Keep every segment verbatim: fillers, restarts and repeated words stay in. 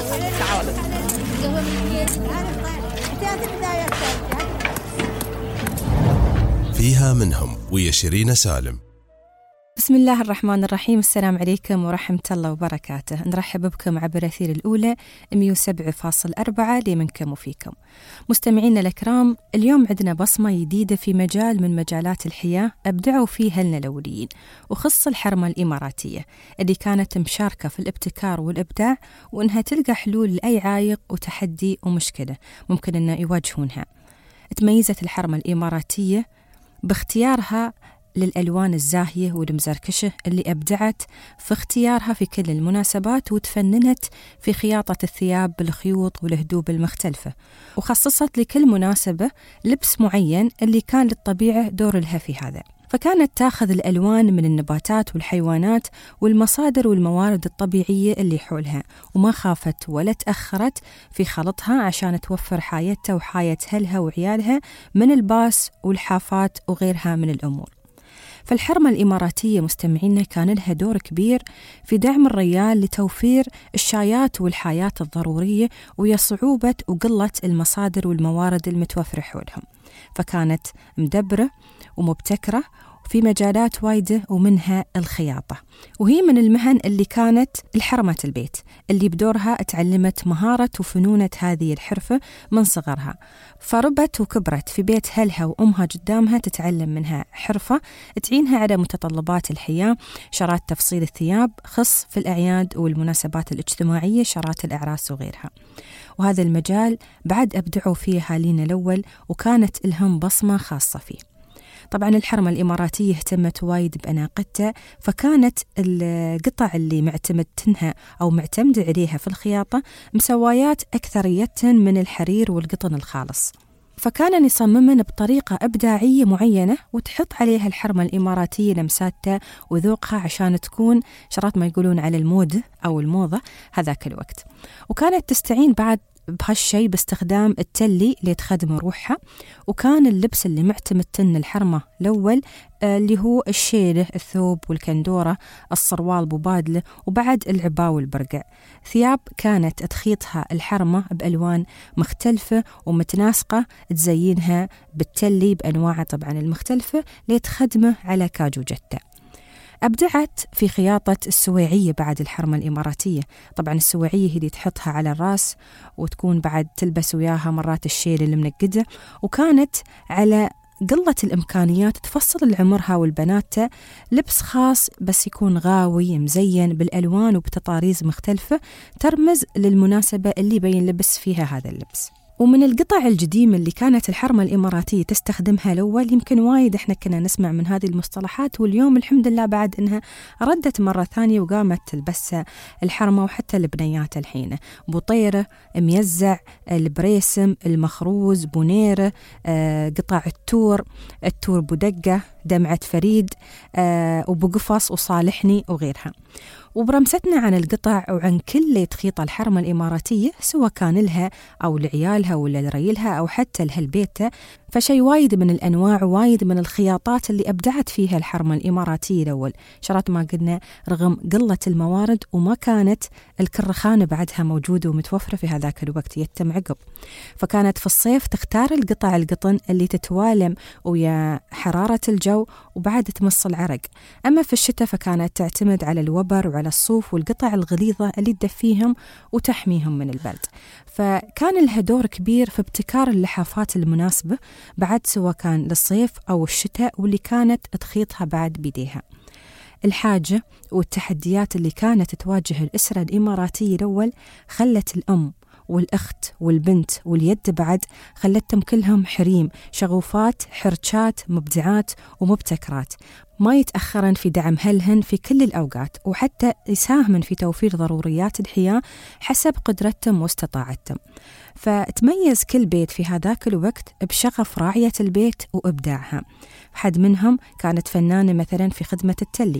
فيها منهم ويا شيرين سالم. بسم الله الرحمن الرحيم. السلام عليكم ورحمة الله وبركاته. نرحب بكم عبر أثير الأولى مئة وسبعة فاصلة أربعة لمنكم وفيكم. مستمعينا الكرام، اليوم عندنا بصمة جديدة في مجال من مجالات الحياة أبدعوا فيها لنا الأوليين، وخص الحرمة الإماراتية اللي كانت مشاركة في الابتكار والإبداع، وإنها تلقى حلول لأي عائق وتحدي ومشكلة ممكن أن يواجهونها. تميزت الحرمة الإماراتية باختيارها للألوان الزاهية والمزركشة اللي أبدعت في اختيارها في كل المناسبات، وتفننت في خياطة الثياب بالخيوط والهدوب المختلفة، وخصصت لكل مناسبة لبس معين اللي كان للطبيعة دور لها في هذا. فكانت تاخذ الألوان من النباتات والحيوانات والمصادر والموارد الطبيعية اللي حولها، وما خافت ولا تأخرت في خلطها عشان توفر حياتها وحياة أهلها وعيالها من الباس والحافات وغيرها من الأمور. فالحرمة الإماراتية مستمعينا كان لها دور كبير في دعم الرجال لتوفير الشايات والحاجات الضرورية، ويا صعوبة وقلة المصادر والموارد المتوفرة حولهم. فكانت مدبرة ومبتكرة في مجالات وايدة، ومنها الخياطة، وهي من المهن اللي كانت الحرمة البيت اللي بدورها تعلمت مهارة وفنونة هذه الحرفة من صغرها، فربت وكبرت في بيت هلها وأمها قدامها تتعلم منها حرفة تعينها على متطلبات الحياة، شرات تفصيل الثياب، خص في الأعياد والمناسبات الاجتماعية، شرات الأعراس وغيرها. وهذا المجال بعد أبدعوا فيه أهالينا الأول، وكانت لهم بصمة خاصة فيه. طبعا الحرمة الإماراتية اهتمت وايد بأناقتها، فكانت القطع اللي معتمدتنها أو معتمدة عليها في الخياطة مسوايات أكثرية من الحرير والقطن الخالص، فكان يصممن بطريقة إبداعية معينة وتحط عليها الحرمة الإماراتية لمساتها وذوقها عشان تكون شرات ما يقولون على المود أو الموضة هذاك الوقت. وكانت تستعين بعد بهالشي باستخدام التلي اللي تخدم روحها. وكان اللبس اللي معتمد تن الحرمة الأول آه اللي هو الشيلة، الثوب والكندورة، الصروال ببادلة، وبعد العباء والبرقع. ثياب كانت تخيطها الحرمة بألوان مختلفة ومتناسقة، تزينها بالتلي بأنواعها طبعا المختلفة لتخدمه على كاجو جتة. أبدعت في خياطة السويعية بعد الحرمة الإماراتية. طبعا السويعية هي اللي تحطها على الرأس وتكون بعد تلبس وياها مرات الشيل المنقدة، وكانت على قلة الإمكانيات تفصل لعمرها والبنات لبس خاص بس يكون غاوي مزين بالألوان وبتطاريز مختلفة ترمز للمناسبة اللي بين لبس فيها هذا اللبس. ومن القطع القديمة اللي كانت الحرمة الإماراتية تستخدمها الأول، يمكن وايد إحنا كنا نسمع من هذه المصطلحات، واليوم الحمد لله بعد إنها ردت مرة ثانية وقامت تلبسها الحرمة وحتى البنيات الحين. بطيرة، ميزع، البريسم، المخروز، بونيرة، آه، قطع التور، التور بدقة، دمعة فريد، آه، وبقفص وصالحني وغيرها. وبرمستنا عن القطع وعن كل تخيط الحرمة الإماراتية، سواء كان لها أو لعيالها ولا لريلها أو حتى لهالبيت، فشي وايد من الأنواع وايد من الخياطات اللي أبدعت فيها الحرمة الإماراتية الأول. شرات ما قلنا رغم قلة الموارد، وما كانت الكرخانة بعدها موجودة ومتوفرة في هذاك الوقت، يتم عقب. فكانت في الصيف تختار القطع القطن اللي تتوالم ويا حرارة الجو وبعد تمص العرق. أما في الشتاء فكانت تعتمد على الوبر وعلى الصوف والقطع الغليظة اللي تدفيهم وتحميهم من البرد. فكان لها دور كبير في ابتكار اللحافات المناسبة بعد، سواء كان للصيف أو الشتاء، واللي كانت تخيطها بعد بيديها. الحاجة والتحديات اللي كانت تواجه الأسرة الإماراتية الأول خلت الأم والأخت والبنت واليد بعد خلتهم كلهم حريم، شغوفات، حرشات، مبدعات ومبتكرات، ما يتأخرن في دعم هلهن في كل الأوقات، وحتى يساهمن في توفير ضروريات الحياة حسب قدرتهم واستطاعتهم. فتميز كل بيت في هذاك الوقت بشغف راعية البيت وإبداعها. حد منهم كانت فنانة مثلا في خدمة التلي،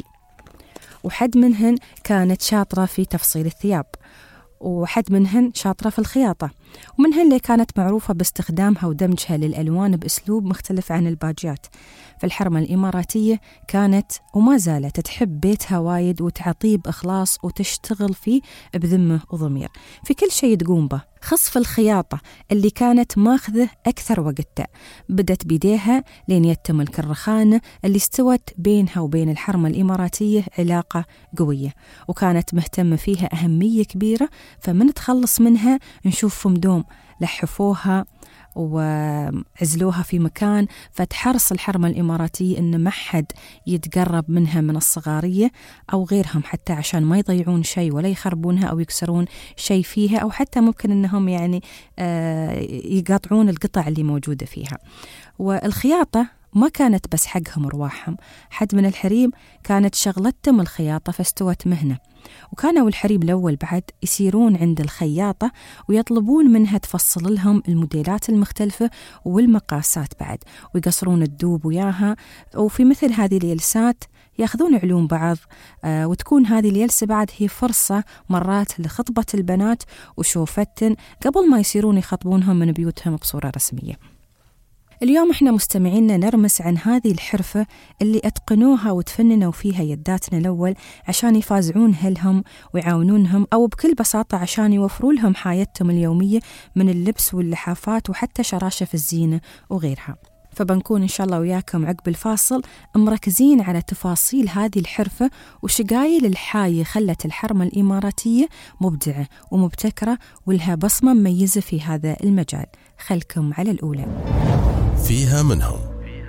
وحد منهن كانت شاطرة في تفصيل الثياب، وحد منهن شاطرة في الخياطة، ومنها اللي كانت معروفة باستخدامها ودمجها للألوان بأسلوب مختلف عن الباجات. فالحرمة الإماراتية كانت وما زالت تحب بيتها وايد وتعطيه بإخلاص وتشتغل فيه بذمة وضمير في كل شيء تقوم به. خصف الخياطة اللي كانت ماخذه أكثر وقتها بدت بيديها لين يتم الكرخانة اللي استوت بينها وبين الحرمة الإماراتية علاقة قوية، وكانت مهتمة فيها أهمية كبيرة. فمن تخلص منها نشوف فمدوم لحفوها وعزلوها في مكان، فتحرص الحرمة الإماراتية إن ما حد يتقرب منها من الصغارية أو غيرهم، حتى عشان ما يضيعون شيء ولا يخربونها أو يكسرون شيء فيها، أو حتى ممكن إنهم يعني يقاطعون القطع اللي موجودة فيها. والخياطة ما كانت بس حقهم ورواحهم، حد من الحريم كانت شغلتهم الخياطة فاستوت مهنة، وكانوا الحريم الأول بعد يسيرون عند الخياطة ويطلبون منها تفصل لهم الموديلات المختلفة والمقاسات بعد، ويقصرون الدوب وياها. وفي مثل هذه الجلسات ياخذون علوم بعض، آه وتكون هذه الجلسة بعد هي فرصة مرات لخطبة البنات وشوفتن قبل ما يصيرون يخطبونهم من بيوتهم بصورة رسمية. اليوم احنا مستمعينا نرمس عن هذه الحرفة اللي اتقنوها وتفننوا فيها يداتنا الأول عشان يفازعون أهلهم ويعاونونهم، أو بكل بساطة عشان يوفروا لهم حياتهم اليومية من اللبس واللحافات وحتى شراشف الزينة وغيرها. فبنكون إن شاء الله وياكم عقب الفاصل مركزين على تفاصيل هذه الحرفة وشقايل الحاية خلت الحرمة الإماراتية مبدعة ومبتكرة ولها بصمة مميزة في هذا المجال. خلكم على الأولى. فيها منهم.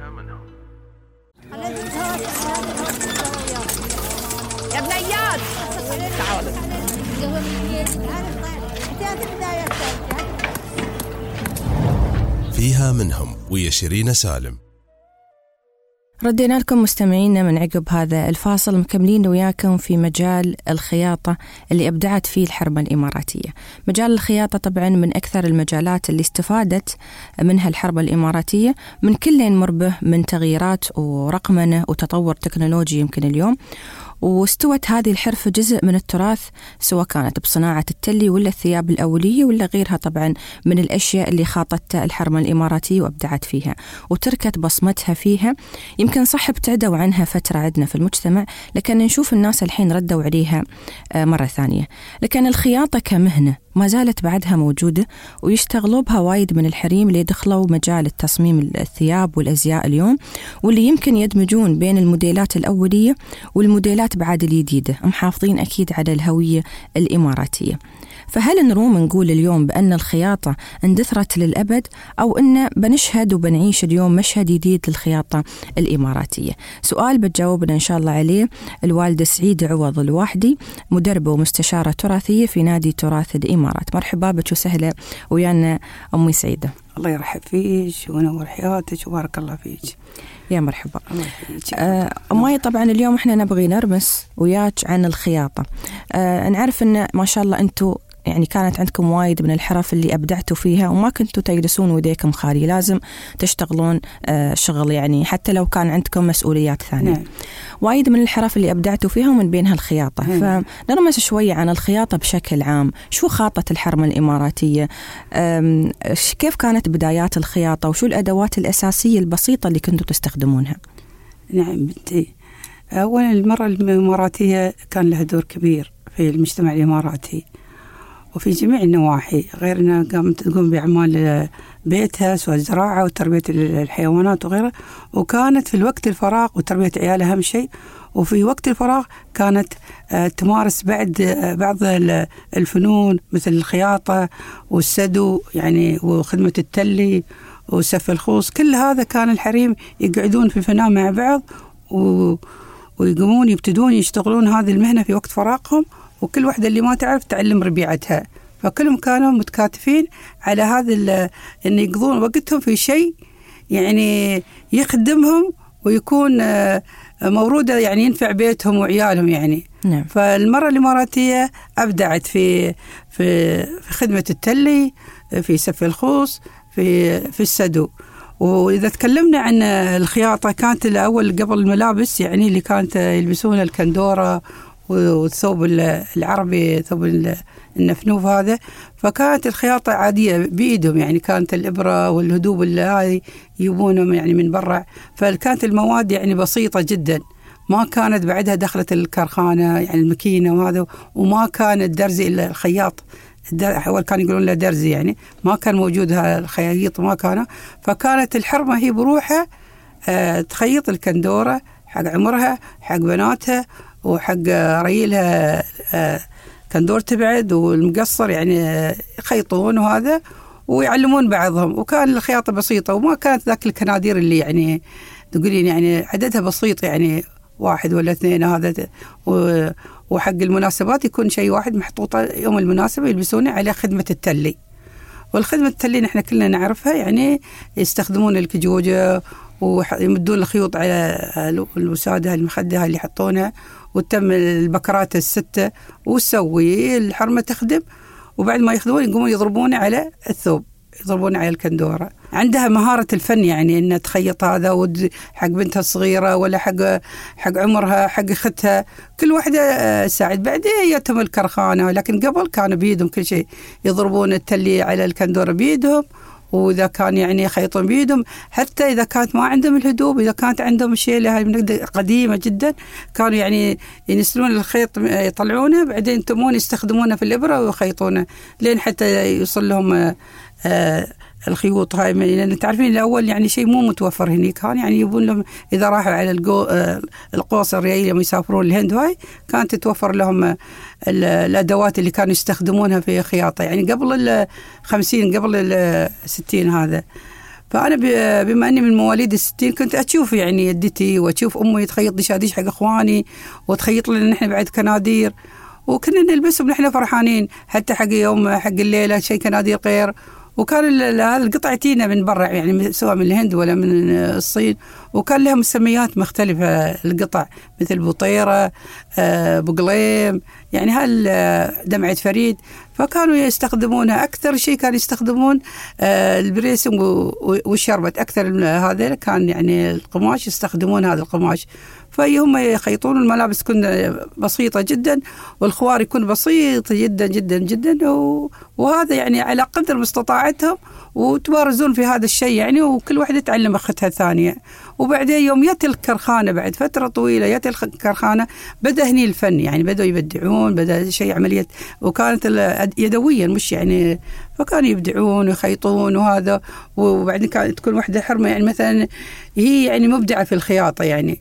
يا بنيات تعالوا. فيها منهم ويا شيرين سالم. ردينا لكم مستمعينا من عقب هذا الفاصل، مكملين وياكم في مجال الخياطة اللي أبدعت فيه الحرمة الإماراتية. مجال الخياطة طبعا من أكثر المجالات اللي استفادت منها الحرمة الإماراتية من كل نمر به من تغييرات ورقمنة وتطور تكنولوجي يمكن اليوم. واستوت هذه الحرفة جزء من التراث، سواء كانت بصناعة التلي ولا الثياب الأولية ولا غيرها طبعا من الأشياء اللي خاطتها الحرمة الإماراتية وأبدعت فيها وتركت بصمتها فيها. يمكن صح ابتعدوا عنها فترة عندنا في المجتمع، لكن نشوف الناس الحين ردوا عليها مرة ثانية. لكن الخياطة كمهنة ما زالت بعدها موجودة ويشتغلوا بها وايد من الحريم اللي دخلوا مجال التصميم الثياب والأزياء اليوم، واللي يمكن يدمجون بين الموديلات الأولية والموديلات بعد الجديدة، محافظين أكيد على الهوية الإماراتية. فهل نروم نقول اليوم بأن الخياطة اندثرت للأبد، أو أن بنشهد وبنعيش اليوم مشهد جديد للخياطة الإماراتية؟ سؤال بتجاوبنا إن شاء الله عليه الوالدة سعيدة عوض الواحدي، مدربة ومستشارة تراثية في نادي تراث الإمارات. مرحبا بك وسهلا ويانا أمي سعيدة. الله يرحب فيك ونور حياتك وبارك الله فيك. يا مرحبا. آه أمي طبعا اليوم احنا نبغي نرمس وياك عن الخياطة. آه نعرف أن ما شاء الله أنتوا يعني كانت عندكم وايد من الحرف اللي أبدعتوا فيها وما كنتوا تجلسون وديكم خالي، لازم تشتغلون آه شغل يعني حتى لو كان عندكم مسؤوليات ثانية. نعم. وايد من الحرف اللي أبدعتوا فيها ومن بينها الخياطة. نعم. فنرمس شوية عن الخياطة بشكل عام. شو خاطت الحرمة الإماراتية؟ كيف كانت بدايات الخياطة وشو الأدوات الأساسية البسيطة اللي كنتوا تستخدمونها؟ نعم بنتي، أولا المرأة الإماراتية كان لها دور كبير في المجتمع الإماراتي وفي جميع النواحي، غير أنها قامت تقوم بأعمال بيتها سواء الزراعة وتربية الحيوانات وغيرها، وكانت في الوقت الفراغ وتربية عيالها أهم شيء، وفي وقت الفراغ كانت تمارس بعد بعض الفنون مثل الخياطة والسدو يعني وخدمة التلي وسف الخوص. كل هذا كان الحريم يقعدون في الفناء مع بعض ويقومون يبتدون يشتغلون هذه المهنة في وقت فراغهم، وكل واحدة اللي ما تعرف تعلم ربيعتها، فكلهم كانوا متكاتفين على هذا أن يقضون وقتهم في شيء يعني يخدمهم ويكون موروده يعني ينفع بيتهم وعيالهم يعني. نعم. فالمرأة الإماراتية أبدعت في في في خدمة التلي، في سف الخوص، في في السدو. وإذا تكلمنا عن الخياطة كانت الأول قبل الملابس يعني اللي كانت يلبسون الكندورة والثوب العربي ثوب النفنوف هذا. فكانت الخياطة عادية بإيدهم، يعني كانت الإبرة والهدوب اللي هاي يجيبونهم يعني من برا. فكانت المواد يعني بسيطة جدا، ما كانت بعدها دخلت الكرخانة يعني الماكينة وهذا، وما كان الدرزي إلا الخياط. أول كانوا يقولون له درزي، يعني ما كان موجود الخياط ما كان. فكانت الحرمة هي بروحها أه تخيط الكندورة حق عمرها حق بناتها وحق ريلها أه كندور تبعد والمقصر، يعني يخيطون وهذا ويعلمون بعضهم. وكان الخياطة بسيطة وما كانت ذاك الكنادير اللي يعني تقولين يعني عددها بسيط، يعني واحد ولا اثنين هذا. وحق المناسبات يكون شيء واحد محطوطة يوم المناسبة يلبسونه عليه خدمة التلي. والخدمة التلي نحن كلنا نعرفها، يعني يستخدمون الكجوجة ويمدون الخيوط على الوسادة المخدة اللي يحطونها، وتم البكرات الستة وسوي الحرمة تخدم. وبعد ما يخدمون يقومون يضربون على الثوب، يضربون على الكندورة. عندها مهارة الفن، يعني إنها تخيط هذا حق بنتها الصغيرة ولا حق حق عمرها حق أختها، كل واحدة ساعد. بعدين يتم الكرخانة، لكن قبل كانوا بيدهم كل شيء، يضربون التلي على الكندورة بيدهم، وإذا كان يعني يخيطون بيدهم. حتى إذا كانت ما عندهم الهدوب، إذا كانت عندهم شيء قديمة جدا، كانوا يعني ينسلون الخيط يطلعونه، بعدين يتمون يستخدمونه في الإبرة ويخيطونه لين حتى يوصل لهم آه الخيوط هاي. لأن تعرفين الأول يعني شيء مو متوفر هنا، كان يعني يبون لهم إذا راحوا على الجو آه القوس الريايل لما يسافرون الهند هاي، كانت تتوفر لهم الأدوات اللي كانوا يستخدمونها في خياطة، يعني قبل الخمسين قبل الستين هذا. فأنا بما أني من مواليد الستين كنت أشوف يعني يدتي وأشوف أمي تخيط دشاديش حق إخواني وتخيط لنا نحن بعد كنادير، وكنا نلبسهم نحن فرحانين. حتى حق يوم حق الليلة شيء كنادير غير. وكان هذا القطع تينا من برا، يعني سواء من الهند ولا من الصين، وكان لها مسميات مختلفة القطع، مثل بطيرة، بقليم، يعني هالدمعة فريد. فكانوا يستخدمونها أكثر شيء، كانوا يستخدمون البريسم والشربت أكثر. هذا كان يعني القماش يستخدمون هذا القماش. فهم يخيطون الملابس كنا بسيطة جدا، والخوار يكون بسيط جدا جدا جدا، وهذا يعني على قدر مستطاعتهم، وتبارزون في هذا الشيء يعني، وكل واحدة تعلم أختها الثانية. وبعدين يوم يأتي الكرخانة بعد فترة طويلة، يأتي الكرخانة بدأ هني الفن، يعني بدأوا يبدعون، بدأ شيء عملية، وكانت يدويا مش يعني. فكانوا يبدعون ويخيطون وهذا. وبعدين كانت تكون واحدة حرمة يعني مثلا هي يعني مبدعة في الخياطة يعني.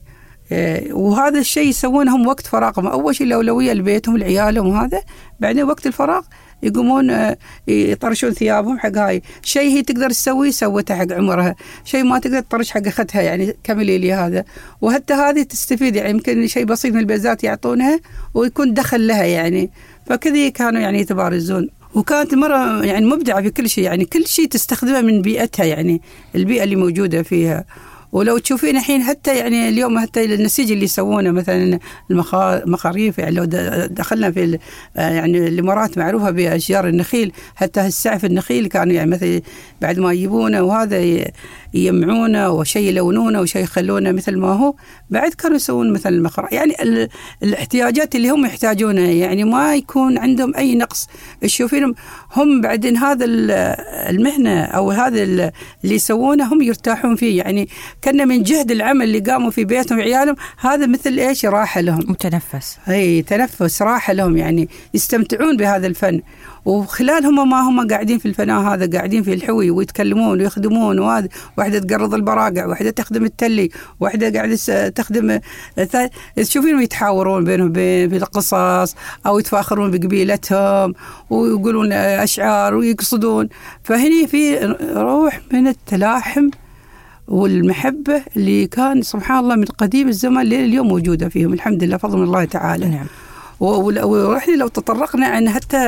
وهذا الشيء يسوونهم وقت فراغهم. أول شيء الأولوية لبيتهم لعيالهم وهذا، بعدين وقت الفراغ يقومون يطرشون ثيابهم حق هاي. شيء هي تقدر تسويه سوته حق عمرها، شيء ما تقدر تطرش حق أختها يعني كملي لي هذا. وحتى هذه تستفيد، يعني يمكن شيء بسيط من البيزات يعطونها ويكون دخل لها يعني. فكذا كانوا يعني يتبارزون. وكانت المرأة يعني مبدعة في كل شيء، يعني كل شيء تستخدمه من بيئتها، يعني البيئة اللي موجودة فيها. ولو تشوفين الحين حتى يعني اليوم حتى النسيج اللي يسوونه مثلا المخاريف، يعني لو دخلنا في يعني الإمارات معروفة بأشجار النخيل، حتى السعف النخيل كانوا يعني مثلا بعد ما يجيبونه وهذا يجمعونه وشيء يلونونه وشيء يخلونه مثل ما هو، بعد كانوا يسوون مثل المخرى. يعني الاحتياجات اللي هم يحتاجونها، يعني ما يكون عندهم أي نقص. تشوفينهم هم بعدين هذا المهنة أو هذا اللي يسوونه هم يرتاحون فيه، يعني كان من جهد العمل اللي قاموا في بيتهم وعيالهم، هذا مثل إيش راحة لهم، متنفس. أي تنفس راحة لهم، يعني يستمتعون بهذا الفن. وخلال هم ما هم قاعدين في الفناء هذا، قاعدين في الحوي ويتكلمون ويخدمون. وهذا واحدة تقرض البراقع، واحدة تخدم التلي، واحدة قاعدة تخدم. تشوفين يتحاورون بينهم بالقصص أو يتفاخرون بقبيلتهم ويقولون أشعار ويقصدون. فهني في روح من التلاحم والمحبة اللي كان سبحان الله من قديم الزمان لليوم موجودة فيهم، الحمد لله فضل من الله تعالى. نعم. ورحنا لو تطرقنا عن حتى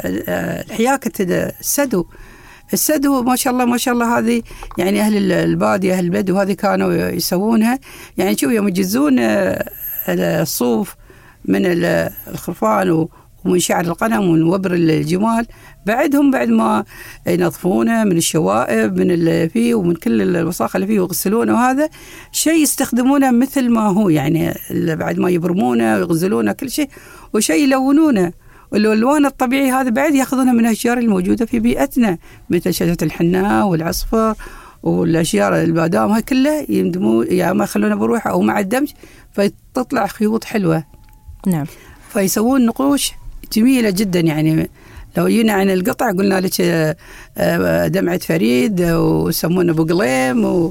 حياكة السدو، السدو ما شاء الله ما شاء الله هذه يعني أهل البادية أهل البدو هذه كانوا يسوونها. يعني شوف يوم يجزون الصوف من الخرفان ومن شعر الغنم ومن وبر الجمال. بعدهم بعد ما ينظفونه من الشوائب من اللي فيه ومن كل الوساخة اللي فيه ويغسلونه، وهذا شيء يستخدمونه مثل ما هو يعني بعد ما يبرمونه ويغسلونه كل شيء، وشيء يلونونه. والألوان الطبيعي هذا بعد يأخذونها من الأشجار الموجودة في بيئتنا مثل شجرة الحناء والعصفر والأشجار البادام، هاي كلها يندموا يا ما يخلونها بروحها أو مع الدمج فتطلع خيوط حلوة. نعم. فيسوون نقوش جميلة جدا. يعني لو جينا عن القطع قلنا لك دمعة فريد ويسمونه بقليم و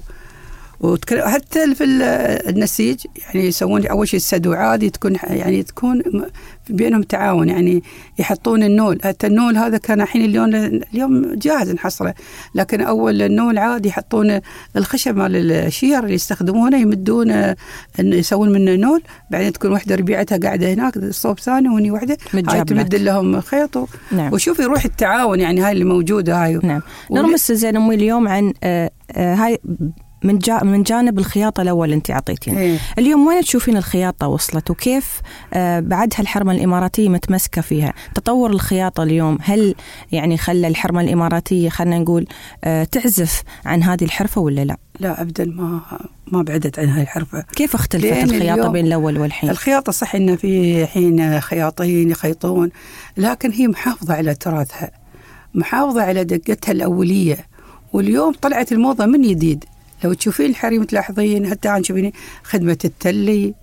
وحتى في النسيج يعني يسوون أول شيء السدو عادي تكون يعني تكون بينهم تعاون، يعني يحطون النول. حتى النول هذا كان الحين اليوم اليوم جاهز نحصله، لكن أول النول عادي يحطون الخشب مال الشير اللي يستخدمونه يمدون إن يسوون منه نول، بعدين تكون واحدة ربيعتها قاعدة هناك الصوب ثاني وهني واحدة هاي تمد لهم خيط و... نعم. وشوف يروح التعاون يعني هاي اللي موجودة هاي. نعم. نرمس زين أمي اليوم عن آه آه هاي من جا من جانب الخياطة الأول أنت عطيتين. إيه. اليوم وين تشوفين الخياطة وصلت وكيف آه بعدها الحرمة الإماراتية متمسكة فيها؟ تطور الخياطة اليوم هل يعني خلى الحرمة الإماراتية خلنا نقول آه تعزف عن هذه الحرفة ولا لا؟ لا أبدا ما ما بعدت عن هاي الحرفة. كيف اختلفت الخياطة بين الأول والحين؟ الخياطة صح إن في حين خياطين يخيطون، لكن هي محافظة على تراثها، محافظة على دقتها الأولية. واليوم طلعت الموضة من جديد. لو تشوفين الحريم تلاحظين حتى عن شوفين خدمة التلي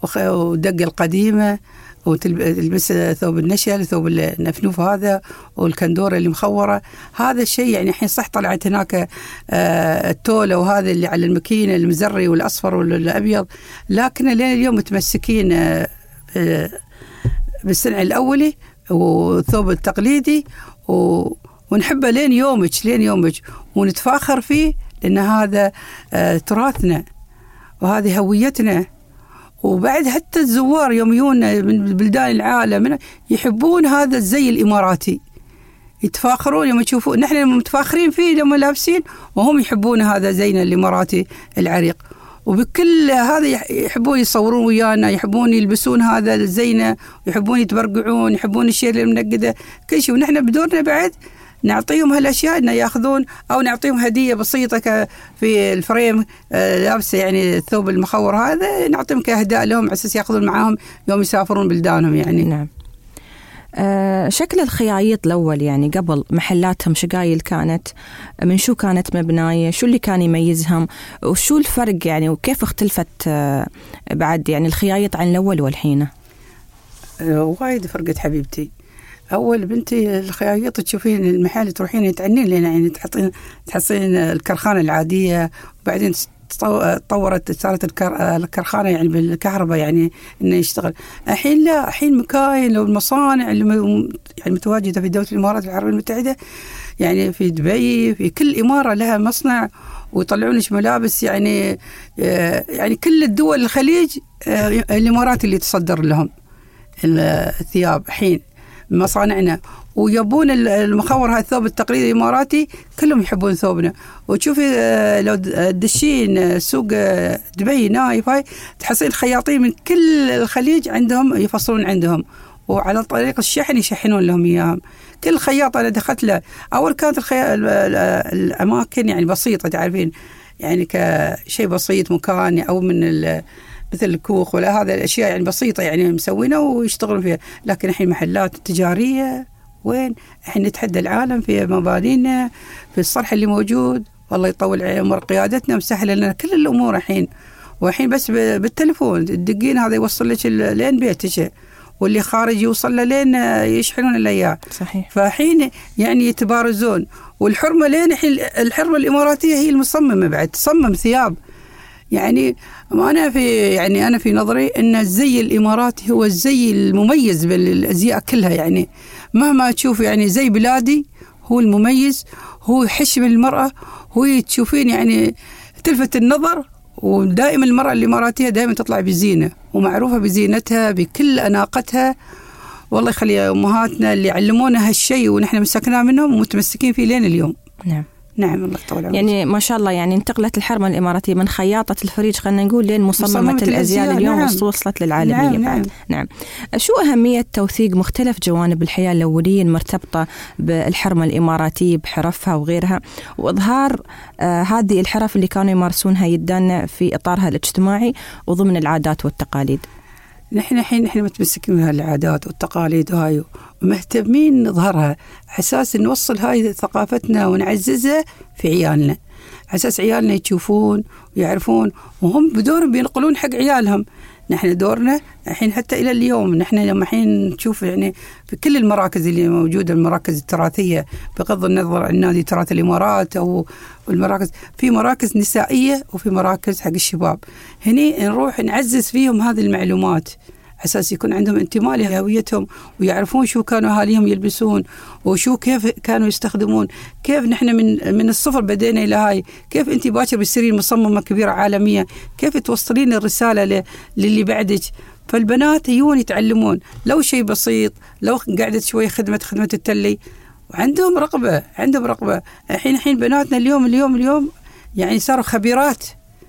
ودق القديمة وتلبس ثوب النشل ثوب النفنوف هذا والكندورة اللي مخورة، هذا الشيء يعني الحين صح طلعت هناك آه التولة وهذا اللي على المكينة المزري والأصفر والأبيض، لكن لين اليوم متمسكين آه آه بالصنع الأولي والثوب التقليدي و ونحبه لين يومك لين يومك ونتفاخر فيه، لأن هذا آه تراثنا وهذه هويتنا. وبعد حتى الزوار يوم يجون من بلدان العالم يحبون هذا الزي الإماراتي، يتفاخرون يوم يشوفون نحن متفاخرين فيه لما لابسين وهم يحبون هذا زينا الإماراتي العريق. وبكل هذا يحبون يصورون ويانا، يحبون يلبسون هذا الزينة، يحبون يتبرقعون، يحبون الشيء المنقدة كل شيء. ونحن بدورنا بعد نعطيهم هالأشياء إنه يأخذون أو نعطيهم هدية بسيطة في الفريم لابسة يعني الثوب المخور هذا، نعطيهم كهداء لهم على أساس يأخذون معاهم يوم يسافرون بلدانهم يعني. نعم. أه شكل الخيايط الأول يعني قبل محلاتهم شقايل كانت من شو كانت مبناية، شو اللي كان يميزهم وشو الفرق يعني وكيف اختلفت أه بعد يعني الخيايط عن الأول والحين؟ أه وايد فرقت حبيبتي. أول بنتي الخيايط تشوفين المحل تروحين يتعنين لنا يعني تحطين تحصين الكرخانة العادية، وبعدين تطورت صارت الكرخانة يعني بالكهرباء يعني إنه يشتغل. الحين لا، الحين مكاين لو المصانع اللي يعني متواجدة في دولة الإمارات العربية المتحدة يعني في دبي في كل إمارة لها مصنع ويطلعونش ملابس يعني يعني كل الدول الخليج الإمارات اللي تصدر لهم الثياب الحين مصانعنا، ويبون المخور هذا الثوب التقليدي الإماراتي كلهم يحبون ثوبنا. وتشوفي لو تدشين سوق دبي نايف هاي تحصين خياطين من كل الخليج عندهم يفصلون عندهم، وعلى طريق الشحن يشحنون لهم إياهم. كل خياط أنا دخلت له أول كانت الخي... الأماكن يعني بسيطة تعرفين يعني كشيء بسيط مكان أو من ال... مثل الكوخ ولا هذا الأشياء يعني بسيطة يعني مسوينها ويشتغلون فيها. لكن الحين محلات تجارية وين الحين نتحدى العالم في مبانينا في الصرح اللي موجود، والله يطول عمر قيادتنا مسهل لنا كل الأمور الحين. والحين بس بالتلفون تدقين هذا يوصل لك لين بيتك، واللي خارج يوصل له لين يشحنون الأيام. صحيح. فحين يعني يتبارزون. والحرمة لين الحين الحرمة الإماراتية هي المصممة بعد تصمم ثياب يعني. أنا في يعني أنا في نظري أن الزي الإماراتي هو الزي المميز بالأزياء كلها يعني. مهما تشوف يعني زي بلادي هو المميز، هو حشم المرأة، هو تشوفين يعني تلفت النظر. ودائما المرأة الإماراتية دائما تطلع بزينة ومعروفة بزينتها بكل أناقتها. والله يخلي أمهاتنا اللي علمونا هالشيء ونحن مسكنا منهم ومتمسكين فيه لين اليوم. نعم. نعم الله يطول عمرك. يعني ما شاء الله، يعني انتقلت الحرمة الإماراتية من خياطة الفريج خلينا نقول لين مصممة, مصممة الأزياء اليوم. نعم. وصلت للعالمية. نعم. بعد. نعم. شو أهمية توثيق مختلف جوانب الحياة الأولية المرتبطة بالحرمة الإماراتية بحرفها وغيرها، وإظهار آه هذه الحرف اللي كانوا يمارسونها يدان في إطارها الاجتماعي وضمن العادات والتقاليد؟ نحن الحين نحن متمسكين بها العادات والتقاليد هاي ومهتمين نظهرها أساس نوصل هاي ثقافتنا ونعززها في عيالنا، أساس عيالنا يشوفون ويعرفون وهم بدورهم بينقلون حق عيالهم. نحن دورنا الحين حتى إلى اليوم، نحن لما حين نشوف يعني في كل المراكز اللي موجودة، المراكز التراثية بغض النظر عن نادي تراث الإمارات أو المراكز، في مراكز نسائية وفي مراكز حق الشباب، هني نروح نعزز فيهم هذه المعلومات أساس يكون عندهم انتماء لهويتهم ويعرفون شو كانوا أهاليهم يلبسون وشو كيف كانوا يستخدمون، كيف نحن من من الصفر بدينا إلى هاي، كيف أنت باكر بتصيرين مصممة كبيرة عالمية، كيف توصلين الرسالة للي بعدك. فالبنات يجون يتعلمون لو شيء بسيط، لو قعدت شوية خدمة خدمة التلي، وعندهم رغبة عندهم رغبة. الحين الحين بناتنا اليوم اليوم اليوم يعني صاروا خبيرات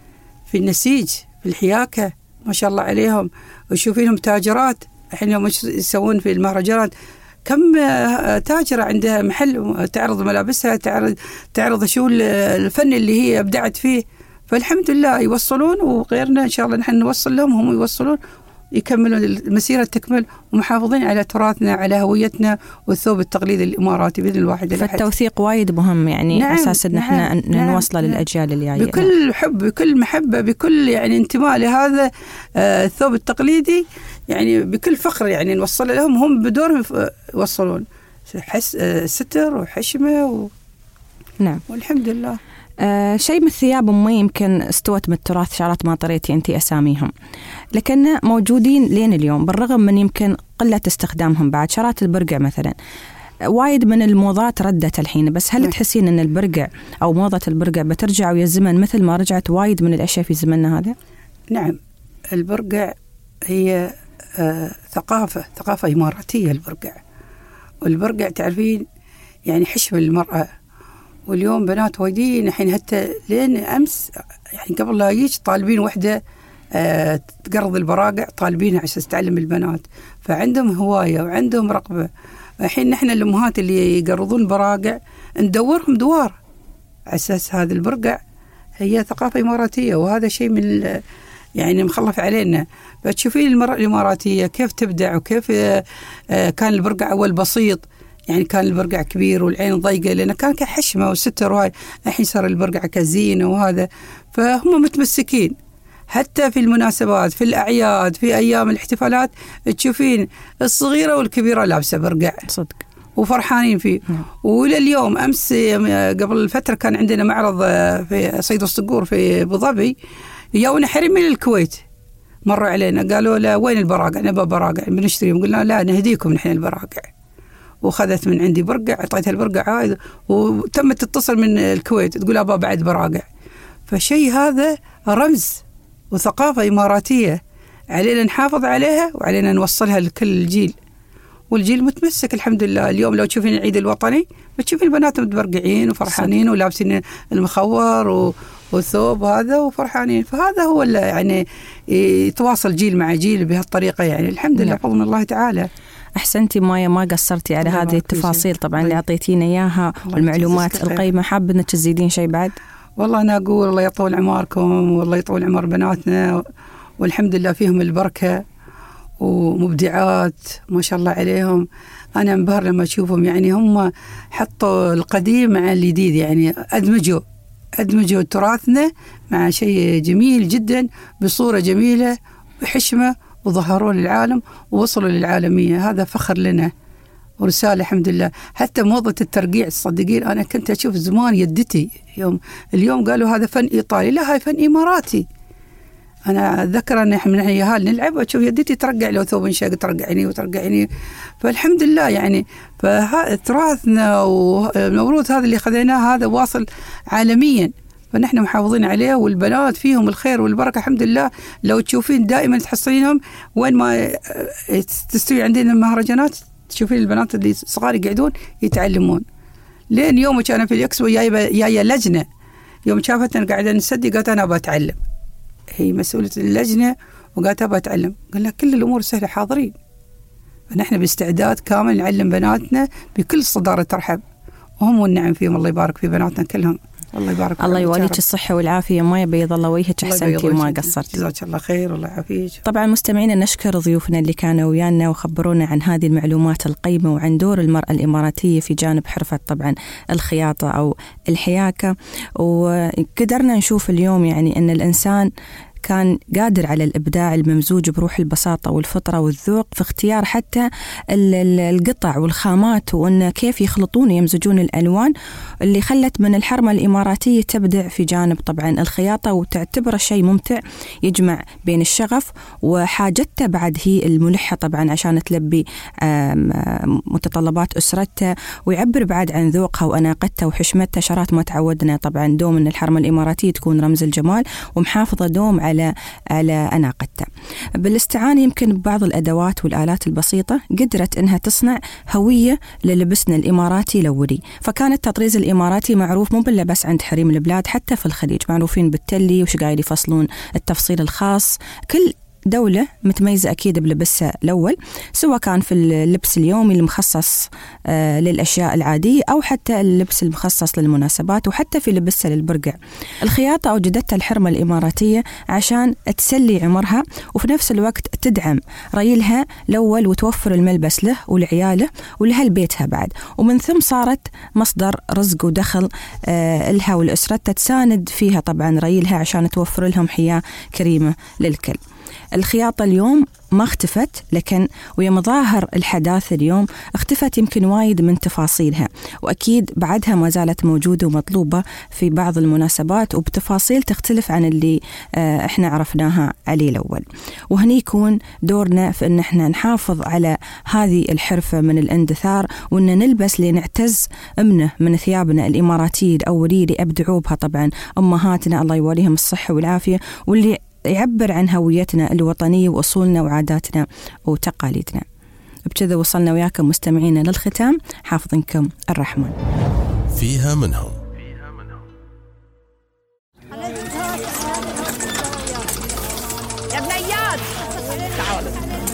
في النسيج في الحياكة ما شاء الله عليهم، وشوفينهم تاجرات. الحين يوم يسوون في المهرجانات كم تاجرة عندها محل تعرض ملابسها، تعرض تعرض شو الفن اللي هي أبدعت فيه. فالحمد لله يوصلون، وغيرنا إن شاء الله نحن نوصل لهم، هم يوصلون يكملون المسيرة تكمل، ومحافظين على تراثنا على هويتنا والثوب التقليدي الإماراتي بإذن الواحد. فالتوثيق وايد مهم يعني. نعم. أساس إن إحنا نعم. نوصله نعم. للأجيال اللي جاية بكل حب بكل محبة بكل يعني انتماء لهذا آه الثوب التقليدي، يعني بكل فخر يعني نوصل لهم، هم بدورهم يوصلون حس آه ستر وحشمة و... نعم والحمد لله. آه شيء من الثياب أمي يمكن استوت من التراث، شعرات ما طريتي أنتي أساميهم، لكن موجودين لين اليوم بالرغم من يمكن قلة استخدامهم. بعد شعرات البرقع مثلا وايد من الموضات ردت الحين، بس هل تحسين أن البرقع أو موضة البرقع بترجع ويا الزمن مثل ما رجعت وايد من الأشياء في زمننا هذا؟ نعم، البرقع هي آه ثقافة ثقافة إماراتية. البرقع والبرقع تعرفين يعني حشم المرأة، واليوم بنات وايدين الحين حتى لين أمس يعني قبل لا يجي طالبين وحدة أه تقرض البراقع، طالبينها عشان تتعلم البنات، فعندهم هواية وعندهم رغبة. الحين نحن الأمهات اللي يقرضون براقع ندورهم دوار أساس هذا البرقع هي ثقافة إماراتية، وهذا شيء من يعني مخلف علينا. فتشوفين المرأة الإماراتية كيف تبدع، وكيف أه كان البرقع أول بسيط، يعني كان البرقع كبير والعين ضيقة لأنه كان كحشمة وستر، وهاي الحين صار البرقع كزينة وهذا. فهم متمسكين حتى في المناسبات، في الأعياد، في أيام الاحتفالات تشوفين الصغيرة والكبيرة لابسة برقع صدق وفرحانين فيه. م. ولى اليوم أمس قبل الفترة كان عندنا معرض في صيد الصقور في أبو ظبي، يجونا حريم من الكويت مروا علينا قالوا لا وين البراقع، نبى براقع بنشتريهم، قلنا لا نهديكم نحن البراقع، وخذت من عندي برقع أعطيتها البرقع هاي، وتمت تتصل من الكويت تقول أبا بعد براقع. فشيء هذا رمز وثقافة إماراتية علينا نحافظ عليها وعلينا نوصلها لكل جيل، والجيل متمسك الحمد لله. اليوم لو تشوفين العيد الوطني بتشوفين البنات متبرقعين وفرحانين ولابسين المخور والثوب هذا وفرحانين. فهذا هو اللي يعني يتواصل جيل مع جيل بهالطريقة، يعني الحمد لله بفضل الله تعالى. أحسنتي مايا، ما قصرتي على هذه التفاصيل طبعا اللي أعطيتينا إياها والمعلومات القيمة. حابة أنك تزيدين شيء بعد؟ والله أنا أقول الله يطول عماركم والله يطول عمر بناتنا، والحمد لله فيهم البركة ومبدعات ما شاء الله عليهم. أنا انبهر لما أشوفهم، يعني هم حطوا القديم مع الجديد، يعني أدمجوا أدمجوا تراثنا مع شيء جميل جدا بصورة جميلة وحشمة، وظهروا للعالم ووصلوا للعالمية. هذا فخر لنا ورسالة الحمد لله. حتى موضة الترقيع الصديقين أنا كنت أشوف زمان يدتي يوم اليوم قالوا هذا فن إيطالي، لا هاي فن إماراتي. أنا أذكر أن إحنا من عيال نلعب وأشوف يدتي ترقع لو ثوب انشاق ترقعني وترقعني. فالحمد لله يعني فتراثنا والموروث هذا اللي خذيناه هذا واصل عالميا، فنحن محافظين عليه، والبنات فيهم الخير والبركة الحمد لله. لو تشوفين دائما تحصلينهم وين ما تستوي عندنا المهرجانات تشوفين البنات اللي صغار يقعدون يتعلمون، لين يوم كان في الإكسبو جاية جاية لجنة، يوم شافتنا قاعدة نسدي قالت أنا بتعلم، هي مسؤولة اللجنة وقالت أبى أتعلم. قلنا كل الأمور سهلة حاضرين، فنحن باستعداد كامل نعلم بناتنا بكل صدارة ترحب، وهم والنعم فيهم، الله يبارك في بناتنا كلهم. الله يبارك. الله يوليك الصحة والعافية، ما يبيض الله وجهك، أحسنتي وما قصرتي. جزاك الله خير والله يعافيك. طبعا مستمعينا نشكر ضيوفنا اللي كانوا ويانا وخبرونا عن هذه المعلومات القيمة وعن دور المرأة الإماراتية في جانب حرفة طبعا الخياطة أو الحياكة. وقدرنا نشوف اليوم يعني أن الإنسان كان قادر على الإبداع الممزوج بروح البساطة والفطرة والذوق في اختيار حتى القطع والخامات، وأن كيف يخلطون يمزجون الألوان اللي خلت من الحرمة الإماراتية تبدع في جانب طبعا الخياطة، وتعتبر شيء ممتع يجمع بين الشغف وحاجتها بعد هي الملحة طبعا عشان تلبي متطلبات أسرتها، ويعبر بعد عن ذوقها وأناقتها وحشمتها، شرات ما تعودنا طبعا دوم أن الحرمة الإماراتية تكون رمز الجمال ومحافظة دوم على على أناقتها. بالاستعانة يمكن ببعض الأدوات والآلات البسيطة قدرت أنها تصنع هوية للبسنا الإماراتي الأولي. فكان التطريز الإماراتي معروف مو باللبس عند حريم البلاد، حتى في الخليج معروفين بالتلي وش قاعد يفصلون التفصيل الخاص. كل دولة متميزة أكيد بلبسها الأول، سواء كان في اللبس اليومي المخصص آه للأشياء العادية أو حتى اللبس المخصص للمناسبات، وحتى في لبسها للبرقع. الخياطة أوجدتها الحرمة الإماراتية عشان تسلي عمرها وفي نفس الوقت تدعم ريلها الأول وتوفر الملبس له ولعياله ولأهل بيتها بعد، ومن ثم صارت مصدر رزق ودخل آه لها ولأسرتها، تساند فيها طبعا ريلها عشان توفر لهم حياة كريمة للكل. الخياطة اليوم ما اختفت، لكن ويا مظاهر الحداثة اليوم اختفت يمكن وايد من تفاصيلها، وأكيد بعدها ما زالت موجودة ومطلوبة في بعض المناسبات وبتفاصيل تختلف عن اللي اه احنا عرفناها عليه الأول. وهني يكون دورنا في ان احنا نحافظ على هذه الحرفة من الاندثار، وان نلبس لنعتز امنه من ثيابنا الإماراتية الأولية اللي أبدعوا بها طبعا أمهاتنا الله يوليهم الصحة والعافية، واللي يعبر عن هويتنا الوطنية وأصولنا وعاداتنا وتقاليدنا. بكذا وصلنا وياكم مستمعينا للختام، حافظنكم الرحمن. فيها منهم. يا بنيات تعالوا.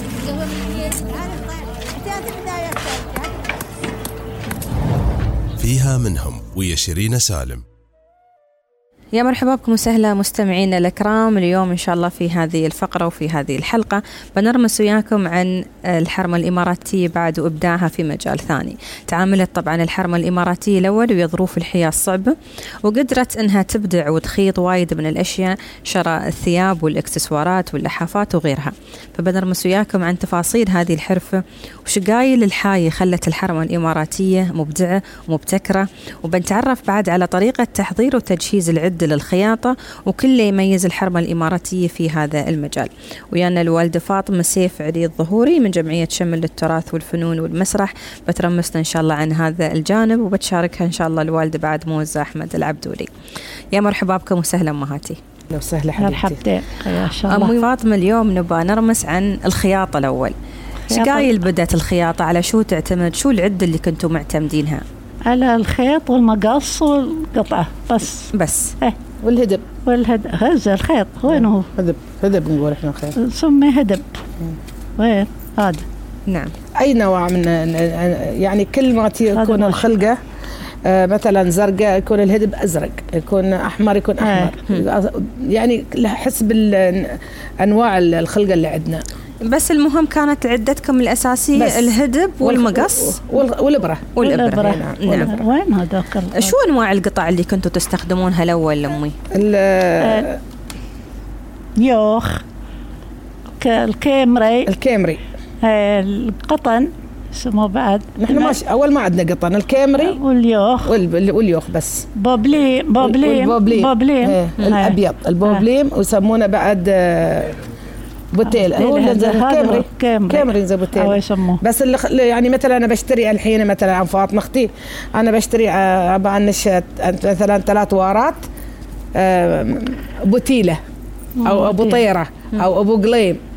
فيها منهم ويا شيرين سالم. يا مرحبا بكم وسهلا مستمعينا الكرام. اليوم إن شاء الله في هذه الفقرة وفي هذه الحلقة بنرمس وياكم عن الحرمة الإماراتية بعد وإبداعها في مجال ثاني. تعاملت طبعا الحرمة الإماراتية الأول ويا ظروف الحياة الصعبة، وقدرت أنها تبدع وتخيط وايد من الأشياء، شراء الثياب والإكسسوارات واللحافات وغيرها. فبنرمس وياكم عن تفاصيل هذه الحرفة وشقايل الحاية خلت الحرمة الإماراتية مبدعة ومبتكرة، وبنتعرف بعد على طريقة تحضير وتجهيز العد للخياطة وكل يميز الحرمة الإماراتية في هذا المجال. ويانا الوالدة فاطمة سيف علي الظهوري من جمعية شمل للتراث والفنون والمسرح، بترمسنا إن شاء الله عن هذا الجانب، وبتشاركها إن شاء الله الوالدة بعد موزة أحمد العبدولي. يا مرحبا بكم وسهلا أمهاتي. لو سهلا حبيبتي. مرحبتين يا شاء الله. أمي فاطمة اليوم نبغى نرمس عن الخياطة الأول. شقايل بدأت الخياطة، على شو تعتمد؟ شو العدة اللي كنتوا معتمدينها؟ على الخيط والمقص والقطعة بس. بس إيه. والهدب. والهدب هذا الخيط وين هو؟ هدب. هدب نقول احنا خيط. سمي هدب. وين هذا؟ نعم. أي نوع من يعني كل ما تكون الخلقة آه مثلا زرقاء يكون الهدب أزرق، يكون أحمر يكون أحمر. آه. يعني حسب أنواع الخلقة اللي عندنا. بس المهم كانت عدتكم الأساسية بس. الهدب والمقص والإبرة. والإبرة. نعم. نعم. وين هذا؟ شو أنواع القطع اللي كنتوا تستخدمونها الأول لأمي؟ آه. يوخ، الكيمري. الكيمري. آه. القطن اسمه بعد. نحن ماشي أول ما عندنا قطن، الكيمري واليوخ. واليوخ بس. بوبليم. بوبليم. بوبليم. بوبليم. ايه. الأبيض البوبليم. آه. ويسمونه بعد آه بوتيل. هو الكامري. كامري زي بوتيل. بس اللي يعني مثلا أنا بشتري الحين مثلا عن فاطمة أختي، أنا بشتري عن نشأت مثلا ثلاث وارات بوتيلة أو أبو طيرة أو أبو قليم،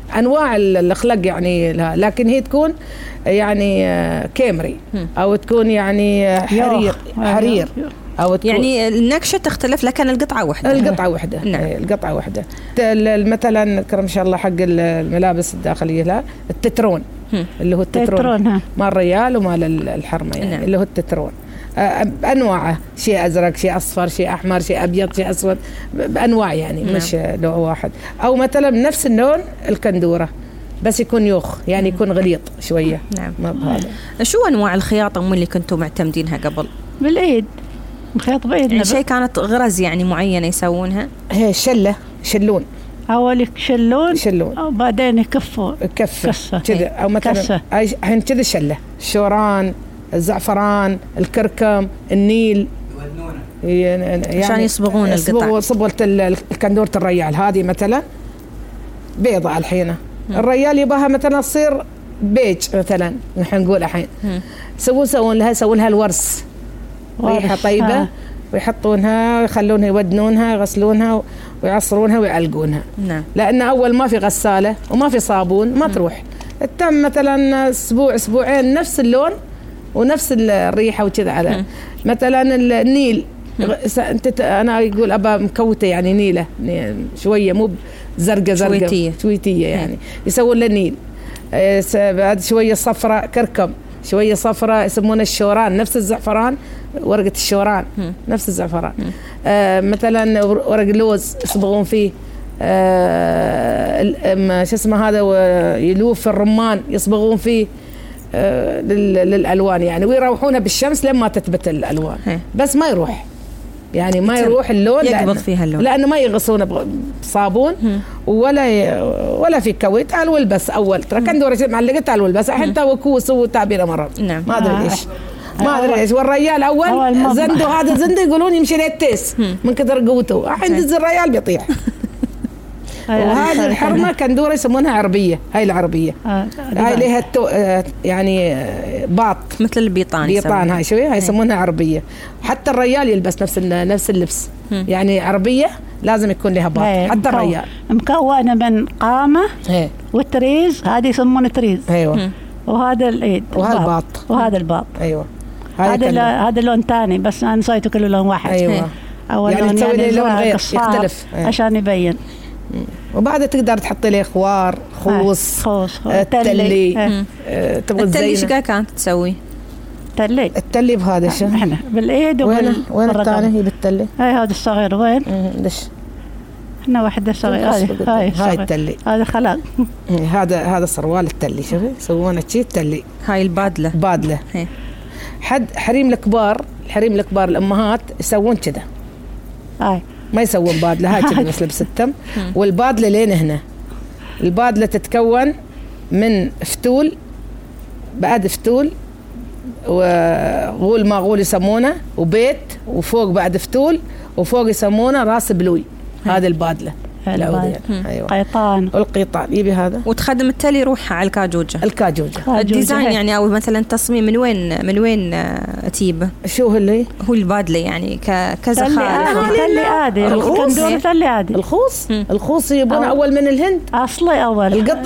انواع الاخلاق يعني لها، لكن هي تكون يعني كامري او تكون يعني حرير حرير أو يعني النكشة تختلف لكن القطعة واحدة. القطعة واحدة. نعم. القطعة واحدة. مثلا كرم شاء الله حق الملابس الداخلية لا التترون هم. اللي هو التترون مال الريال ومال الحرمة يعني. نعم. اللي هو التترون بأنواعه، شيء أزرق شيء أصفر شيء أحمر شيء أبيض شيء أسود بأنواع يعني. نعم. مش نوع واحد. أو مثلا نفس اللون الكندورة بس يكون يوخ يعني يكون غليظ شوية. نعم. ما بهذا. شو أنواع الخياطة اللي كنتوا معتمدينها قبل؟ بالإيد نخيط بإيدنا. يعني شيء كانت غرز يعني معينة يسوونها؟ هي شلة شلون أول يشلون شلون وبعدين يكفوا كفة كذا أو مثلا الحين كذا شلة الشوران الزعفران الكركم النيل يعني عشان يصبغون القطع. صبغة الكندورة الريال هذه مثلا بيضة الحين الريال يباها مثلا تصير بيج مثلا نحن نقول الحين سوون سوون لها سوون لها الورس ريحة طيبة ها. ويحطونها ويخلونها يودنونها يغسلونها ويعصرونها ويعلقونها. نعم. لأن أول ما في غسالة وما في صابون ما م. تروح. التم مثلا أسبوع أسبوعين نفس اللون ونفس الريحة وكذا على م. مثلا النيل أنت أنا يقول أبا مكوتة يعني نيلة شوية مو زرقة زرقة شويتية شويتية يعني يسوون له نيل. بعد شوية صفرة كركم شوية صفرة يسمونه الشوران نفس الزعفران ورقة الشوران م. نفس الزعفران. آه مثلا ورق اللوز يصبغون فيه آه شو اسمه هذا يلوف الرمان يصبغون فيه آه للألوان يعني ويروحونها بالشمس لما تثبت الألوان م. بس ما يروح يعني ما يروح اللون يقبض فيها اللون لأنه ما يغسونه بصابون ولا ي... ولا في كويت تعال والبس أول ترى كان دورة معلقة تعال والبس الحين تو كوس وتعبيره مرة. نعم. ما أدري إيش ما أدري إيش والريال أول, أول زندو هذا زندو يقولون يمشي للتيس من كثر قوته الحين دز الريال بيطيح. وهذه الحرمة كندورة يسمونها عربية هاي العربية آه. هاي لها التو... يعني باط مثل البيطان بيطان هاي شوية هاي يسمونها عربية. حتى الريال يلبس نفس نفس اللبس م. يعني عربية لازم يكون لها باط حتى مكو... الريال مكونة من قامة هي. والتريز هذه يسمونه تريز أيوة. وهذا الإيد وهذا الباط وهذا الباط أيوة. هذا ل... هذا لون ثاني بس أنا نسيته كله لون واحد. أيوة. أول يعني لون تسوي يعني لون غير يختلف عشان يبين. وبعد تقدر تحطي لي خوار خوص خوص التلي آه تبغى التلي ايش كانت تسوي تلي التلي بهذا شو احنا بالايد وين وين الثاني هي بالتلي هاي هذا الصغير وين ليش احنا واحده صغيره هاي هاي التلي هذا خلاق هذا هذا صروال التلي شوفي يسوونه شيء التلي هاي البادله بادله هي. حد حريم الكبار الحريم الكبار الامهات يسوون كذا هاي ما يسوون بادلة هاي كذا بس لبس التم والبادلة لين هنا البادلة تتكون من فتول بعد فتول وغول ما غول يسمونه وبيت وفوق بعد فتول وفوق يسمونه راس بلوي هذا البادلة أيوة. قيطان والقيطان يبي هذا وتخدم التالي يروح على الكاجوجة الكاجوجة الديزاين يعني أو مثلا تصميم من وين من وين تجيبه شو اللي هو البادلة يعني كذا خال تلي عادي الخوص تلي عادي الخوص الخوص يبون أول من الهند أصلي أول القط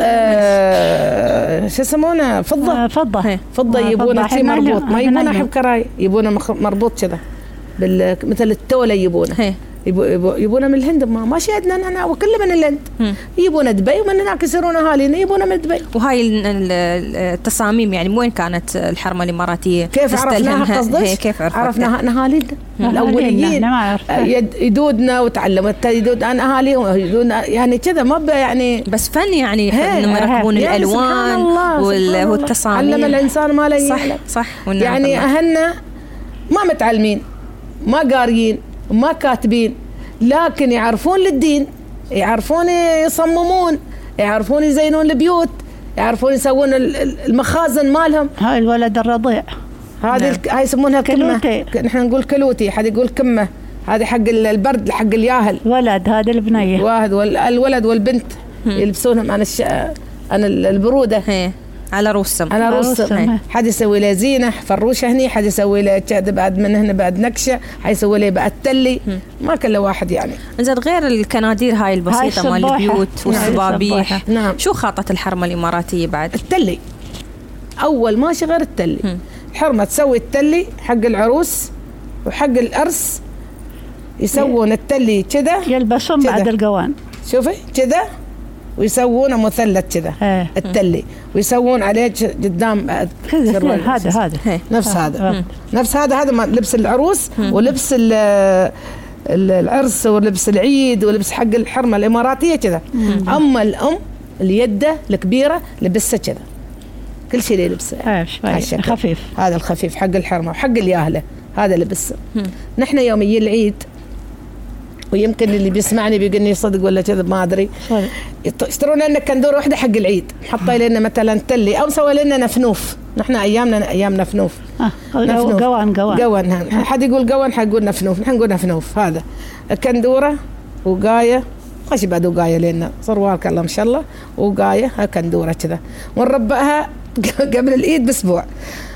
آه شو يسمونه فضة آه فضة فضة يبونه شيء مربوط ما يبونه حب كراي يبونه مربوط كذا بال مثل التولة يبونه يبونه من الهند ما ما شهدنا أنا وكله من الهند يبونه دبي ومن هناك يصيرون أهالينا يبونه من دبي. وهاي التصاميم يعني وين كانت الحرمة الإماراتية كيف عرفناها قصدك كيف عرفناها نهالينا الأوليين يدودنا وتعلمت يدود عن أهاليهم يدودنا يعني كذا ما يعني بس فن يعني إنهم يركبون الألوان والتصاميم علم الإنسان ما لا صح صح يعني أهلنا ما متعلمين ما قاريين وما كاتبين لكن يعرفون للدين يعرفون يصممون يعرفون يزينون البيوت يعرفون يسوون المخازن مالهم. هاي الولد الرضيع هذه نعم. هاي يسمونها كمة نحن نقول كلوتي حد يقول كمة هذه حق البرد حق الياهل ولد هذا البنية واحد والولد والبنت يلبسونهم عن الش... عن البرودة هي. على رؤوسهم على رؤوسهم. حد يسوي له زينه فروشه هني، حد يسوي له بعد من هنا بعد نكشه، حيسوي له بعد تلي. ما كل واحد يعني. زين غير الكنادير هاي البسيطه مال البيوت والصبابيح، نعم. شو خاطة الحرمه الاماراتيه بعد؟ التلي اول ماشي غير التلي. م. الحرمه تسوي التلي حق العروس وحق الارس، يسوون التلي كذا، يلبسون بعد القوان. شوفي كذا، ويسوونه مثلث كذا التلي، ويسوون عليه قدام هذا هذا نفس هذا نفس هذا هذا لبس العروس ولبس العرس ولبس العيد ولبس حق الحرمه الاماراتيه كذا. اما الام اليده الكبيره لبسها كذا، كل شيء اللي لبسه خفيف. هذا الخفيف حق الحرمه وحق الياهله، هذا لبسه. نحن يوم يجي العيد، ويمكن اللي بيسمعني بيقولني صدق ولا كذب ما ادري، يشترون لنا كندوره واحده حق العيد، حطي لنا مثلا تلي او سوي لنا نفنوف. نحن ايامنا ايام نفنوف. اه نفنوف. قوان قوان قوان حد يقول قوان، حيقول نفنوف، نحن نقول نفنوف. هذا كندوره وقايه، ماشي بعد وقايه لنا صروالك الله ما شاء الله، وقايه ها كندوره كذا، ونربئها قبل العيد باسبوع،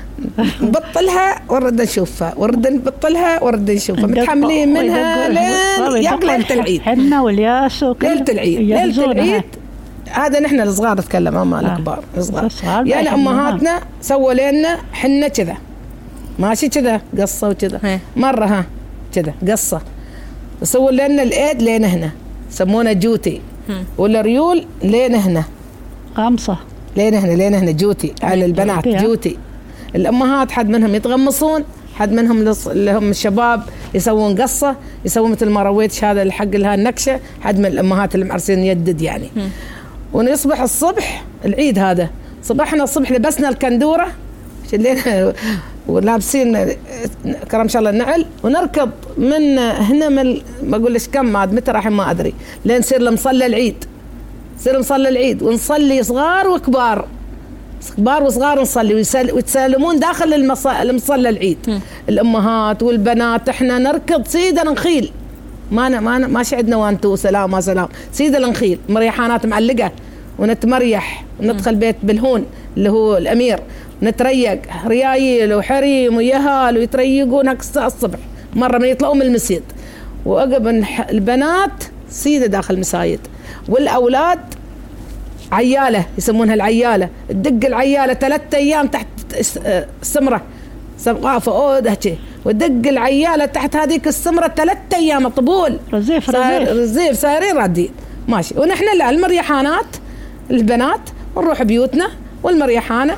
نبطلها ونرد نشوفها، ونرد نبطلها ونرد نشوفها، متحملين منها لين ليلة العيد. حنا والياس ليلة العيد. ليلة العيد هذا نحن الصغار نتكلم، اما الكبار الصغار. يعني امهاتنا سووا لنا حنا كذا، ماشي كذا قصه وكذا، مره ها كذا قصه، سووا لنا الايد لين هنا، يسمونه جوتي، ولا ريول لين هنا، قامصه لين هنا لين هنا جوتي على البنات جوتي. الامهات حد منهم يتغمصون، حد منهم اللي هم الشباب يسوون قصه، يسوون مثل ما رويت هذا الحق لها النكشه، حد من الامهات اللي معرسين يدد يعني. ونصبح الصبح العيد هذا، صبحنا الصبح لبسنا الكندوره شلينا ولابسين كرم شاء الله النعل، ونركض من هنا من ما اقول لك كم عاد متى راح ما ادري، لين نصير لمصلى العيد، نصير مصلى العيد ونصلي صغار وكبار، كبار وصغار نصلي ويتسلمون داخل المصلى العيد. م. الامهات والبنات احنا نركض سيدا نخيل، ما ما ما عندنا وانتو سلام ما سلام، سيدا النخيل مريحانات معلقه، ونتمريح وندخل بيت بالهون اللي هو الامير، نتريق ريايل وحريم ويهال ويتريقون الصبح مره من يطلعوا من المسجد، وعقب البنات سيده داخل المساجد، والاولاد عياله يسمونها العياله، تدق العياله ثلاثة ايام تحت السمره سقافه اوده شي، ودق العياله تحت هذيك السمره ثلاثة ايام طبول رزيف رزيف رزيف سايرين رادين ماشي. ونحن لا المريحانات البنات ونروح بيوتنا والمريحانه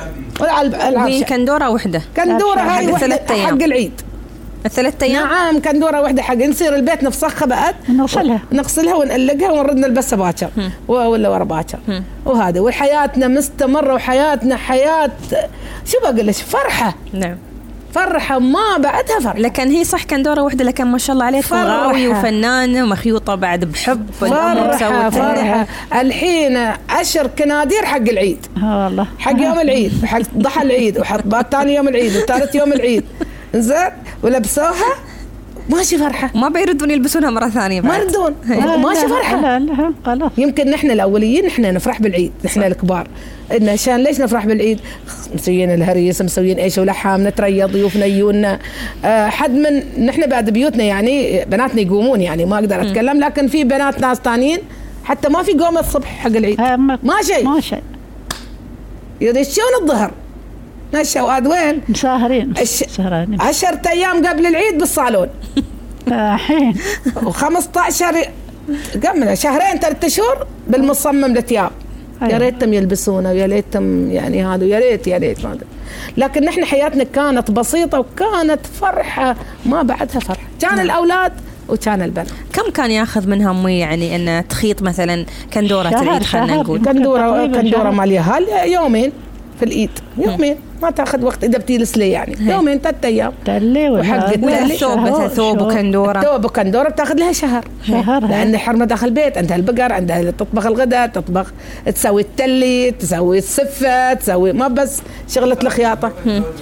وهي كندوره وحده، كندوره هاي حق العيد الثلاث ايام. نعم كندوره واحده حق نصير البيت نفسخها بعد، نغسلها نغسلها ونقلقها ونرد نلبسها باكر ولا ورا باكر، وهذا وحياتنا مستمره، وحياتنا حياه شو بقول لك فرحه. نعم فرحه ما بعدها فرحه. لكن هي صح كندوره واحده، لكن ما شاء الله عليك غاوي وفنانه ومخيوطه بعد بحب. فرحه فرحه. الحين عشر كنادير حق العيد والله، حق يوم العيد، حق ضحى العيد، وحق ثاني يوم العيد، وثالث يوم العيد زين، ولبسوها ماشي فرحه، ما بيردون يلبسونها مره ثانيه بعد، ما يردون ماشي فرحه. لا لا خلاص. يمكن نحن الاوليين نحن نفرح بالعيد، نحن الكبار إن عشان ليش نفرح بالعيد؟ مسويين الهريس، مسويين ايش ولحام، نتريا ضيوفنا يجونا. أه حد من نحن بعد بيوتنا يعني بناتنا يقومون، يعني ما اقدر اتكلم، لكن في بنات ناس ثانيين حتى ما في قومه الصبح حق العيد، ما شيء ما شيء يدشون الظهر نشوا وين مساهرين الش... عشرة أيام قبل العيد بالصالون الحين وخمسة عشر قبل شهرين ثلاثة شهور بالمصمم الثياب. يا ريتهم يلبسونه ويا ريتهم يعني هذا، يا ريت يا ريت ما. لكن نحن حياتنا كانت بسيطة وكانت فرحة ما بعدها فرحة، كان الأولاد وكان البنات. كم كان ياخذ منها أمي يعني أن تخيط مثلا كندورة العيد؟ خلنا نقول كندورة كندورة ماليها يومين في الإيد، يومين ما تاخذ وقت إذا بتجلس لي يعني هي. يومين ثلاثة أيام تلي وحق الثوب مثلا ثوب وكندورة، ثوب وكندورة بتاخذ لها شهر شهر، لأن حرمة داخل البيت، عندها البقر، عندها تطبخ الغداء، تطبخ تسوي التلي، تسوي السفة، تسوي ما بس شغلة الخياطة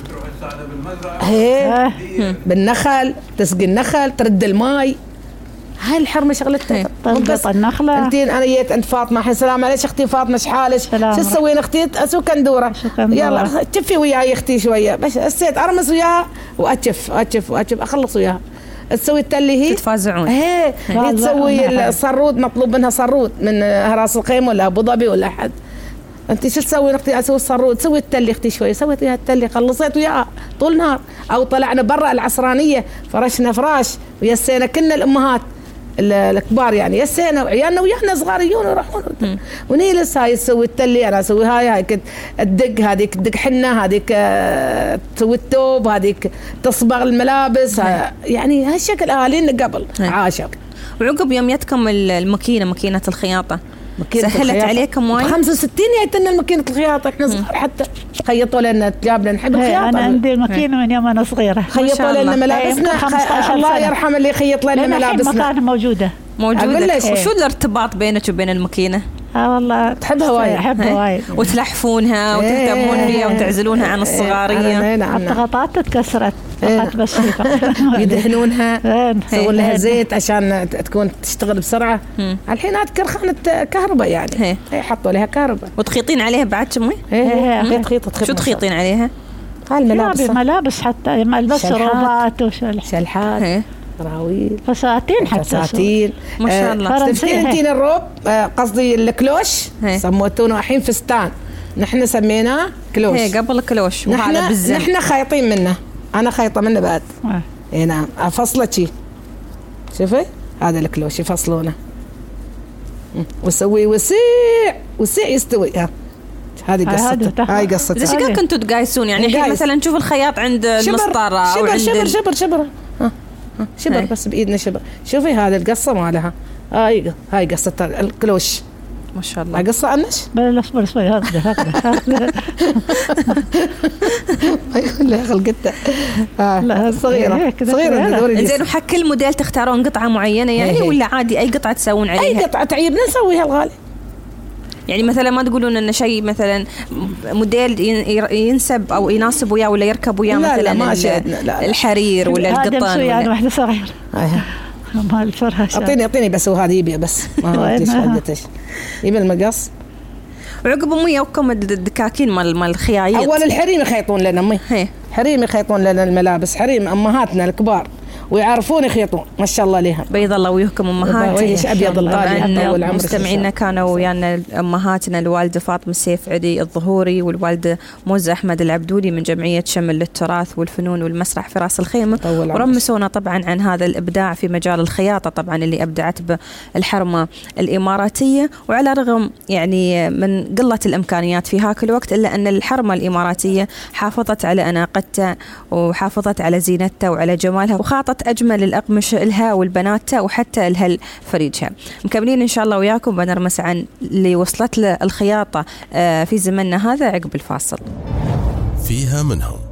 هي بالنخل، تسقي النخل، ترد الماي، هاي الحرمة شغلتها تنقط النخلة. انت انا جيت انت فاطمة الحين سلام عليك اختي فاطمة ايش حالك؟ شو تسوين اختي؟ اسوي كندورة يلا تشفي وياي اختي شوية بس اسيت ارمس وياها واتشف اتشف واتشف اخلص وياها. تسوي التلي هي تتفازعون هي, هي تسوي الصرود مطلوب منها صرود من راس الخيمة ولا ابو ظبي ولا احد. انت شو تسوي اختي؟ اسوي الصرود تسوي التلي اختي شوي سويت وياها التلي خلصت وياها طول نهار. او طلعنا برا العصرانية فرشنا فراش ويسينا كنا الامهات الكبار يعني يسينا وعيالنا ويانا صغاريون ويروحون ونيلس هاي تسوي التلي انا اسوي هاي هاي كنت الدق هذيك تدق حنه هذيك تسوي الثوب هذيك تصبغ الملابس يعني هالشكل اهالينا قبل عاشر. وعقب يوم يتكم الماكينه ماكينه الخياطه سهلت الخياطة. عليكم وايد خمسة وستين جايتنا الماكينه الخياطه احنا صغار حتى خيطوا لنا جابنا نحب الخياطه. انا عندي الماكينه من يوم انا صغيره خيطوا لنا ملابسنا خ... الله يرحم اللي خيط لنا ملابسنا مكان موجوده موجوده. وشو الارتباط بينك وبين الماكينه؟ اه والله تحبها وايد احبها وايد وتلحفونها وتهتمون فيها وتعزلونها عن الصغاريه. الضغطات تكسرت فقط بس يدهنونها يسوون لها زيت عشان تكون تشتغل بسرعه. الحين هاد كرخانه كهرباء يعني يحطوا لها كهرباء وتخيطين عليها بعد شمي. ايه تخيط شو تخيطين عليها؟ الملابس ملابس حتى ملبس روبات وشلحات راويل فساتين حتى فساتين ما شاء الله. تفتين الروب قصدي الكلوش سموتونه الحين فستان نحن سميناه كلوش. هي قبل الكلوش وهذا بالزن نحن خايطين منه انا خايطه منه بعد. اي نعم افصله شي شوفي هذا الكلوش يفصلونه وسوي وسيع وسيع يستوي. ها هذه قصته هاي قصته. زي كذا كنتوا تقايسون يعني الحين مثلا نشوف الخياط عند المسطره او شبر عند شبر شبر شبر ها شبر بس بايدنا شبر. شوفي هذه القصه مالها هاي هاي قصه الكلوش ما شاء الله. قصه عنش بلا اصبر شوي هذا هذا لا خلقتها لا صغيره صغيره. زين وحق كل موديل تختارون قطعه معينه يعني ولا عادي اي قطعه تسوون عليها؟ اي قطعه تعيبنا نسويها الغالي يعني مثلا ما تقولون ان شيء مثلا موديل ينسب او يناسب وياه ولا يركب وياه مثلا ما شاهدنا لا لا. الحرير ولا القطن يعني واحده صغيره مال الفرهش اعطيني اعطيني بس وهذه يبي بس ما ادري ايش يبي المقص. وعقب امي يوكم الدكاكين مال مال الخيايط. اول الحريم يخيطون لنا امي حريم يخيطون لنا الملابس حريم امهاتنا الكبار ويعرفون يخيطون ما شاء الله لها بيض الله ويهكم امهاتنا. ايش ابيض الغالي. مستمعينا كانوا ويانا امهاتنا الوالده فاطمه السيف عدي الظهوري والوالده موزه احمد العبدولي من جمعيه شمل للتراث والفنون والمسرح في راس الخيمه ورمسونا طبعا عن هذا الابداع في مجال الخياطه طبعا اللي ابدعت بالحرمه الاماراتيه. وعلى رغم يعني من قله الامكانيات في هاك الوقت الا ان الحرمه الاماراتيه حافظت على اناقتها وحافظت على زينتها وعلى جمالها وخاطت أجمل الأقمشة لها والبناتها وحتى لها فريجها. مكملين إن شاء الله وياكم بنرمس عن اللي وصلت له الخياطة في زمننا هذا عقب الفاصل. فيها منهم